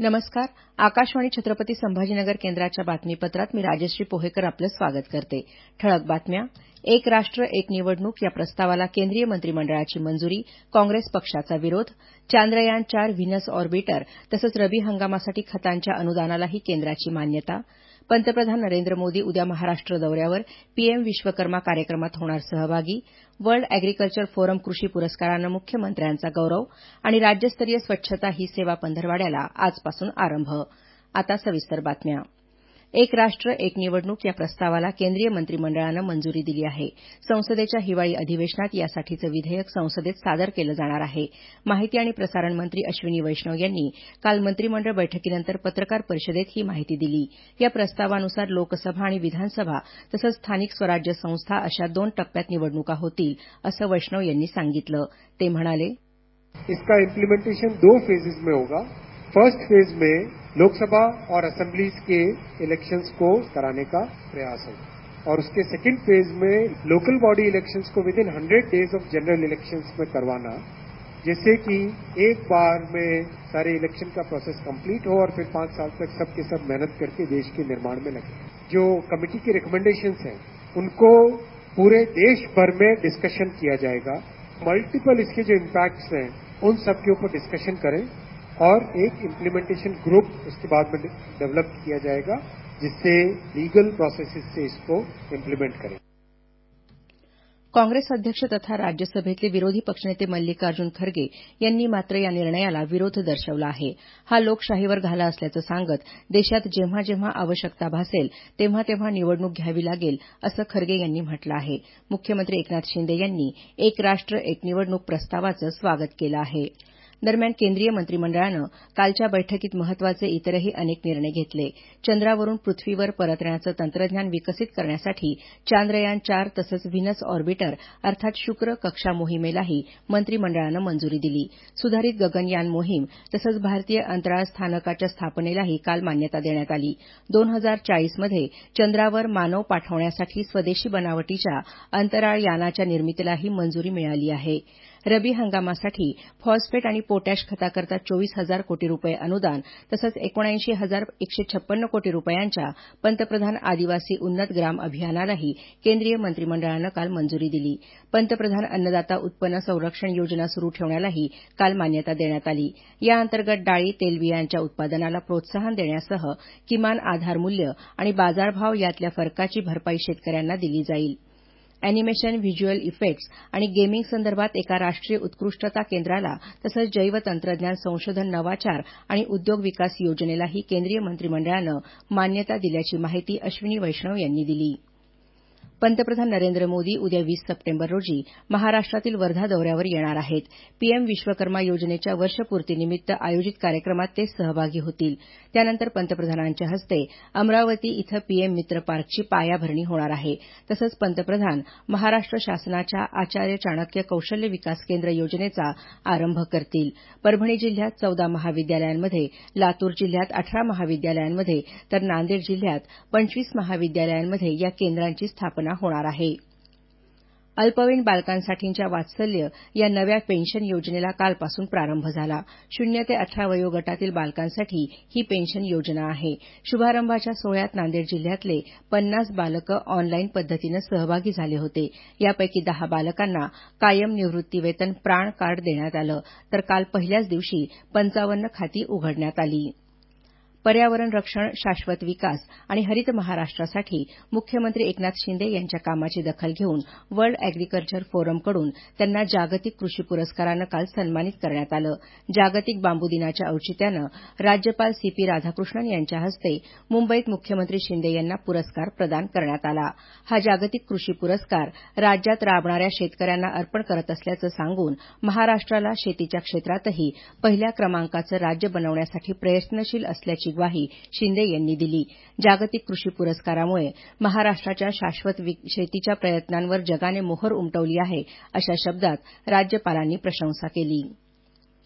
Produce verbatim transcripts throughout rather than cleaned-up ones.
नमस्कार. आकाशवाणी छत्रपती संभाजीनगर केंद्राच्या बातमीपत्रात मी राजश्री पोहेकर आपलं स्वागत करते. ठळक बातम्या. एक राष्ट्र एक निवडणूक या प्रस्तावाला केंद्रीय मंत्रिमंडळाची मंजुरी, काँग्रेस पक्षाचा विरोध. चांद्रयान चार व्हीनस ऑर्बिटर तसंच रबी हंगामासाठी खतांच्या अनुदानालाही केंद्राची मान्यता. पंतप्रधान नरेंद्र मोदी उद्या महाराष्ट्र दौऱ्यावर पीएम विश्वकर्मा कार्यक्रमात होणार सहभागी. वर्ल्ड अॅग्रिकल्चर फोरम कृषी पुरस्कारानं मुख्यमंत्र्यांचा गौरव आणि राज्यस्तरीय स्वच्छता ही सेवा पंधरवाड्याला आजपासून आरंभ. आता सविस्तर बातम्या. एक राष्ट्र एक निवडणूक या प्रस्तावाला केंद्रीय मंत्रिमंडळानं मंजुरी दिली आहे. संसदेच्या हिवाळी अधिवेशनात यासाठीचं विधेयक संसदेत सादर केलं जाणार आहे. माहिती आणि प्रसारण मंत्री अश्विनी वैष्णव यांनी काल मंत्रिमंडळ बैठकीनंतर पत्रकार परिषदेत ही माहिती दिली. या प्रस्तावानुसार लोकसभा आणि विधानसभा तसंच स्थानिक स्वराज्य संस्था अशा दोन टप्प्यात निवडणुका होतील, असं वैष्णव यांनी सांगितलं. ते म्हणाले, इसका इम्प्लीमेंटेशन दो फेजेज में होगा. फर्स्ट फेज में लोकसभा और असेंबलीज के इलेक्शंस को कराने का प्रयास है और उसके सेकंड फेज में लोकल बॉडी इलेक्शंस को with in hundred days of general elections में करवाना, जैसे कि एक बार में सारे इलेक्शन का प्रोसेस कंप्लीट हो और फिर पांच साल तक सब के सब मेहनत करके देश के निर्माण में लगे. जो कमेटी की रिकमेंडेशंस हैं उनको पूरे देश भर में डिस्कशन किया जाएगा. मल्टीपल इसके जो इम्पैक्ट्स हैं उन सब के ऊपर डिस्कशन करें और एक इम्प्लीमेंटेशन ग्रुप उसके बाद में डेवलप किया जाएगा, जिससे लीगल प्रोसेसेस से इसको इम्प्लीमेंट करें. काँग्रेस अध्यक्ष तथा राज्यसभेतले विरोधी पक्षनेते मल्लिकार्जुन खरगे यांनी मात्र या निर्णयाला विरोध दर्शवला आहे. हा लोकशाहीवर घाला असल्याचं सांगत देशात जेव्हा जेव्हा आवश्यकता भासेल तेव्हा तेव्हा निवडणूक घ्यावी लागेल, असं खरगे यांनी म्हटलं आहे. मुख्यमंत्री एकनाथ शिंदे यांनी एक राष्ट्र एक निवडणूक प्रस्तावाचं स्वागत केलं आहे. दरम्यान केंद्रीय मंत्रिमंडळानं कालच्या बैठकीत महत्वाचे इतरही अनेक निर्णय घेतले. चंद्रावरून पृथ्वीवर परतण्याचं तंत्रज्ञान विकसित करण्यासाठी चांद्रयान चार तसंच व्हीनस ऑर्बिटर अर्थात शुक्र कक्षा मोहिमेलाही मंत्रिमंडळानं मंजुरी दिली. सुधारित गगनयान मोहीम तसंच भारतीय अंतराळ स्थानकाच्या स्थापनेलाही काल मान्यता देण्यात आली. दोन हजार चाळीसमध्ये चंद्रावर मानव पाठवण्यासाठी स्वदेशी बनावटीच्या अंतराळ यानाच्या निर्मितीलाही मंजुरी मिळाली आहे. रबी हंगामासाठी फॉस्फेट आणि पोटॅश खताकरता चोवीस हजार कोटी रुपये अनुदान तसंच एकोणऐंशी हजार एकशे छप्पन्न कोटी रुपयांच्या पंतप्रधान आदिवासी उन्नत ग्राम अभियानालाही केंद्रीय मंत्रिमंडळानं काल मंजुरी दिली. पंतप्रधान अन्नदाता उत्पन्न संरक्षण योजना सुरू ठेवण्यालाही काल मान्यता देण्यात आली. याअंतर्गत डाळी तेलबियांच्या उत्पादनाला प्रोत्साहन देण्यासह किमान आधारमूल्य आणि बाजारभाव यातल्या फरकाची भरपाई शेतकऱ्यांना दिली जाईल. अॅनिमेशन, व्हिज्युअल इफेक्ट्स आणि गेमिंग संदर्भात एका राष्ट्रीय उत्कृष्टता केंद्राला तसंच जैव तंत्रज्ञान संशोधन, नवाचार आणि उद्योग विकास योजनेलाही केंद्रीय मंत्रिमंडळानं मान्यता दिल्याची माहिती अश्विनी वैष्णव यांनी दिली. पंतप्रधान नरेंद्र मोदी उद्या वीस सप्टेंबर रोजी महाराष्ट्रातील वर्धा दौऱ्यावर येणार आहेत. पीएम विश्वकर्मा योजनेच्या वर्षपूर्तीनिमित्त आयोजित कार्यक्रमात ते सहभागी होतील. त्यानंतर पंतप्रधानांच्या हस्ते अमरावती इथं पीएम मित्र पार्कची पायाभरणी होणार आहे. तसंच पंतप्रधान महाराष्ट्र शासनाच्या आचार्य चाणक्य कौशल्य विकास केंद्र योजनेचा आरंभ करतील. परभणी जिल्ह्यात चौदा महाविद्यालयांमध्ये, लातूर जिल्ह्यात अठरा महाविद्यालयांमध्ये तर नांदेड जिल्ह्यात पंचवीस महाविद्यालयांमध्ये या केंद्रांची स्थापना होणार आहे. अल्पवयीन बालकांसाठीच्या वात्सल्य या नव्या पेन्शन योजनेला कालपासून प्रारंभ झाला. शून्य ते अठरा वयोगटातील बालकांसाठी ही पेन्शन योजना आहे. शुभारंभाच्या सोहळ्यात नांदेड जिल्ह्यातले पन्नास बालकं ऑनलाईन पद्धतीनं सहभागी झाले होते. यापैकी दहा बालकांना कायम निवृत्तीवेतन प्राण कार्ड देण्यात आलं, तर काल पहिल्याच दिवशी पंचावन्न खाती उघडण्यात आली. पर्यावरण रक्षण, शाश्वत विकास आणि हरित महाराष्ट्रासाठी मुख्यमंत्री एकनाथ शिंदे यांच्या कामाची दखल घेऊन वर्ल्ड अॅग्रिकल्चर फोरमकडून त्यांना जागतिक कृषी पुरस्कारानं काल सन्मानित करण्यात आलं. जागतिक बांबू दिनाच्या औचित्यानं राज्यपाल सी पी राधाकृष्णन यांच्या हस्ते मुंबईत मुख्यमंत्री शिंदे यांना पुरस्कार प्रदान करण्यात आला. हा जागतिक कृषी पुरस्कार राज्यात राबणाऱ्या शेतकऱ्यांना अर्पण करत असल्याचं सांगून महाराष्ट्राला शेतीच्या क्षेत्रातही पहिल्या क्रमांकाचं राज्य बनवण्यासाठी प्रयत्नशील असल्याची ग्वाही शिंदे यांनी दिली. जागतिक कृषी पुरस्कारामुळे महाराष्ट्राच्या शाश्वत शेतीच्या प्रयत्नांवर जगाने मोहर उमटवली आहे, अशा शब्दात राज्यपालांनी प्रशंसा केली.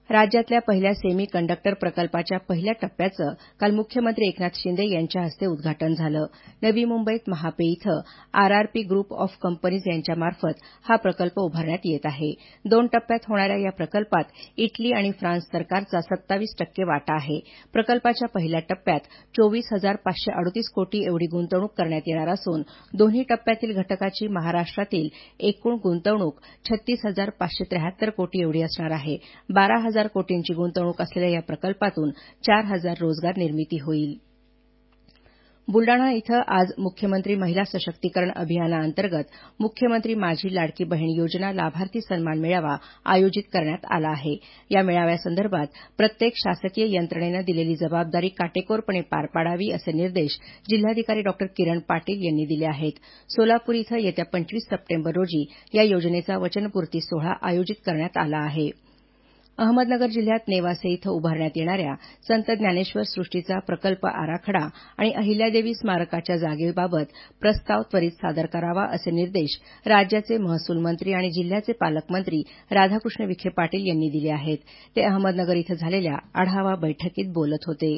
राज्यातल्या पहिल्या सेमी कंडक्टर प्रकल्पाच्या पहिल्या टप्प्याचं काल मुख्यमंत्री एकनाथ शिंदे यांच्या हस्ते उद्घाटन झालं. नवी मुंबईत महापे इथं आरआरपी ग्रुप ऑफ कंपनीज यांच्यामार्फत हा प्रकल्प उभारण्यात येत आहे. दोन टप्प्यात होणाऱ्या या प्रकल्पात इटली आणि फ्रान्स सरकारचा सत्तावीस टक्के वाटा आहे. प्रकल्पाच्या पहिल्या टप्प्यात चोवीस हजार पाचशे अडतीस कोटी एवढी गुंतवणूक करण्यात येणार असून दोन्ही टप्प्यातील घटकाची महाराष्ट्रातील एकूण गुंतवणूक छत्तीस हजार पाचशे त्र्याहत्तर कोटी एवढी असणार आहे. बारा हजार कोटींची गुंतवणूक असलेल्या या प्रकल्पातून चार हजार रोजगार निर्मिती होईल. बुलडाणा इथं आज मुख्यमंत्री महिला सशक्तीकरण अभियानाअंतर्गत मुख्यमंत्री माझी लाडकी बहीण योजना लाभार्थी सन्मान मेळावा आयोजित करण्यात आला आहे. या मेळाव्यासंदर्भात प्रत्येक शासकीय यंत्रणेनं दिलेली जबाबदारी काटेकोरपणे पार पाडावी असे निर्देश जिल्हाधिकारी डॉ किरण पाटील यांनी दिले आहेत. सोलापूर इथं येत्या पंचवीस सप्टेंबर रोजी या योजनेचा वचनपूर्ती सोहळा आयोजित करण्यात आला आहे. अहमदनगर जिल्ह्यात नेवासे इथं उभारण्यात येणाऱ्या संत ज्ञानेश्वर सृष्टीचा प्रकल्प आराखडा आणि अहिल्यादेवी स्मारकाच्या जागेबाबत प्रस्ताव त्वरित सादर करावा असे निर्देश राज्याचे महसूल मंत्री आणि जिल्ह्याचे पालकमंत्री राधाकृष्ण विखे पाटील यांनी दिले आहेत. ते अहमदनगर इथं झालेल्या आढावा बैठकीत बोलत होते.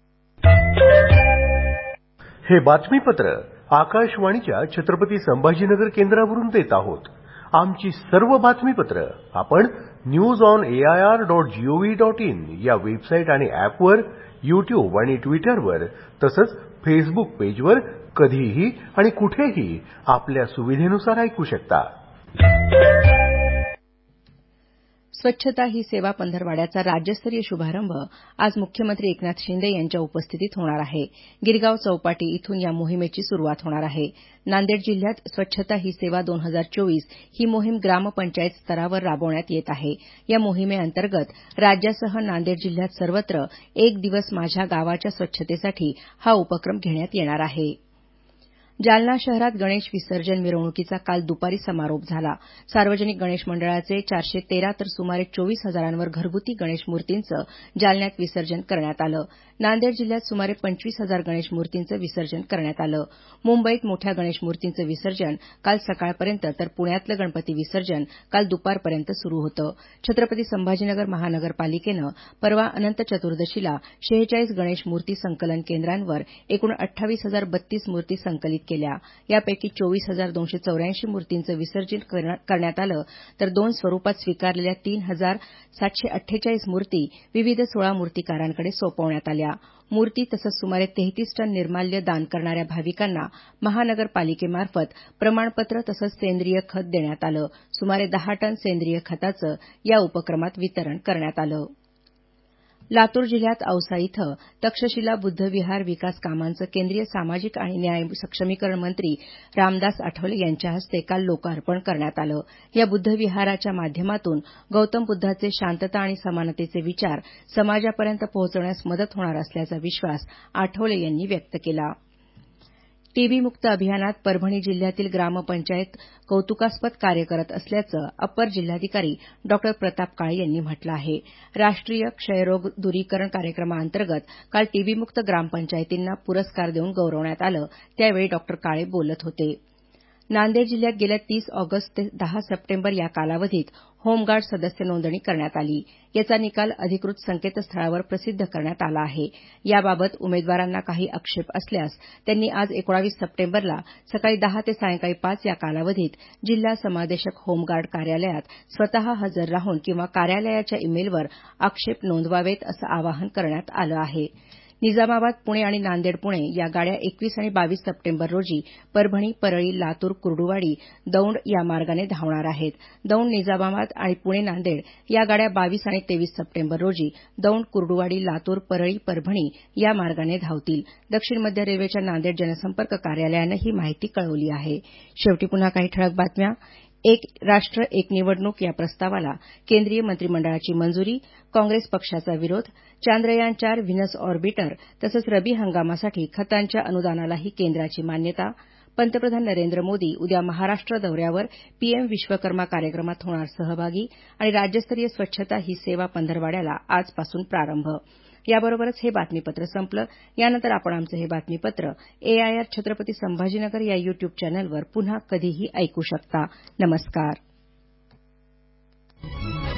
हे बातमीपत्र आकाशवाणीच्या छत्रपती संभाजीनगर केंद्रावरून देत आहोत. आमची सर्व बातमीपत्र आपण news on AIR dot gov dot in या वेबसाईट आणि ॲपवर, युट्यूब आणि ट्विटरवर तसंच फेसबुक पेजवर कधीही आणि कुठेही आपल्या सुविधेनुसार ऐकू शकता. स्वच्छता ही सेवा पंधरवाड्याचा राज्यस्तरीय शुभारंभ आज मुख्यमंत्री एकनाथ शिंदे यांच्या उपस्थितीत होणार आहे. गिरगाव चौपाटी इथून या मोहिमेची सुरुवात होणार आहे. नांदेड जिल्ह्यात स्वच्छता ही सेवा दोन हजार चोवीस ही मोहीम ग्रामपंचायत स्तरावर राबवण्यात येत आहे. या मोहिमेअंतर्गत राज्यासह नांदेड जिल्ह्यात सर्वत्र एक दिवस माझ्या गावाच्या स्वच्छतेसाठी हा उपक्रम घेण्यात येणार आहे. जालना शहरात गणेश विसर्जन मिरवणुकीचा काल दुपारी समारोप झाला. सार्वजनिक गणेश मंडळाचे चारशे तेरा तर सुमारे चोवीस हजारांवर घरगुती गणेश मूर्तींचं जालन्यात विसर्जन करण्यात आलं. नांदेड जिल्ह्यात सुमारे पंचवीस हजार गणेश मूर्तींचं विसर्जन करण्यात आलं. मुंबईत मोठ्या गणेश मूर्तींचं विसर्जन काल सकाळपर्यंत तर पुण्यातलं गणपती विसर्जन काल दुपारपर्यंत सुरू होतं. छत्रपती संभाजीनगर महानगरपालिकेनं परवा अनंत चतुर्दशीला शेहेचाळीस गणेश मूर्ती संकलन केंद्रांवर एकूण अठ्ठावीस हजार बत्तीस मूर्ती संकलित केल्या. यापैकी चोवीस हजार दोनशे चौऱ्याऐंशी मूर्तींचं विसर्जन करण्यात आलं तर दोन स्वरूपात स्वीकारलेल्या तीन हजार सातशे अठ्ठेचाळीस मूर्ती विविध सोळा मूर्तीकारांकडे सोपवण्यात आल्या. मूर्ती तसंच सुमारे तेहतीस टन निर्माल्य दान करणाऱ्या भाविकांना महानगरपालिकेमार्फत प्रमाणपत्र तसंच सेंद्रिय खत देण्यात आलं. सुमारे दहा टन सेंद्रिय खताचं या उपक्रमात वितरण करण्यात आलं. लातूर जिल्ह्यात औसा इथं तक्षशिला बुद्धविहार विकास कामांचं केंद्रीय सामाजिक आणि न्याय सक्षमीकरण मंत्री रामदास आठवले यांच्या हस्ते काल लोकार्पण करण्यात आलं. या बुद्धविहाराच्या माध्यमातून गौतम बुद्धाचे शांतता आणि समानतेचे विचार समाजापर्यंत पोहोचवण्यास मदत होणार असल्याचा विश्वास आठवले यांनी व्यक्त केला. टीबीमुक्त अभियानात परभणी जिल्ह्यातील ग्रामपंचायत कौतुकास्पद कार्य करत असल्याचं अप्पर जिल्हाधिकारी डॉ प्रताप काळे यांनी म्हटलं आहे. राष्ट्रीय क्षयरोग दूरीकरण कार्यक्रमाअंतर्गत काल टीबीमुक्त ग्रामपंचायतींना पुरस्कार देऊन गौरवण्यात आलं. त्यावेळी डॉ काळे बोलत होते. नांदेड जिल्ह्यात गेल्या तीस ऑगस्ट ते दहा सप्टेंबर या कालावधीत होमगार्ड सदस्य नोंदणी करण्यात आली. याचा निकाल अधिकृत संकेतस्थळावर प्रसिद्ध करण्यात आला आहे. याबाबत उमेदवारांना काही आक्षेप असल्यास त्यांनी आज एकोणीस सप्टेंबरला सकाळी दहा ते सायंकाळी पाच या कालावधीत जिल्हा समादेशक होमगार्ड कार्यालयात स्वतः हजर राहून किंवा कार्यालयाच्या ईमेलवर आक्षेप नोंदवावेत असं आवाहन करण्यात आलं आहे. निजामाबाद पुणे आणि नांदेड पुणे या गाड्या एकवीस आणि बावीस सप्टेंबर रोजी परभणी, परळी, लातूर, कुर्डुवाडी, दौंड या मार्गाने धावणार आहेत. दौंड, निजामाबाद आणि पुणे, नांदेड या गाड्या बावीस आणि तेवीस सप्टेंबर रोजी दौंड, कुर्डुवाडी, लातूर, परळी, परभणी या मार्गाने धावतील. दक्षिण मध्य रेल्वेच्या नांदेड जनसंपर्क कार्यालयानं ही माहिती कळवली आहे. शेवटी पुन्हा काही ठळक बातम्या. एक राष्ट्र एक निवडणूक या प्रस्तावाला केंद्रीय मंत्रिमंडळाची मंजुरी, काँग्रेस पक्षाचा विरोध, चांद्रयान चार व्हीनस ऑर्बिटर तसंच रबी हंगामासाठी खतांच्या अनुदानालाही केंद्राची मान्यता, पंतप्रधान नरेंद्र मोदी उद्या महाराष्ट्र दौऱ्यावर पीएम विश्वकर्मा कार्यक्रमात होणार सहभागी आणि राज्यस्तरीय स्वच्छता ही सेवा पंधरवाड्याला आजपासून प्रारंभ. याबरोबरच हे बातमीपत्र संपलं. यानंतर आपण आमचं हे बातमीपत्र एआयआर छत्रपती संभाजीनगर या युट्यूब चॅनलवर पुन्हा कधीही ऐकू शकता. नमस्कार.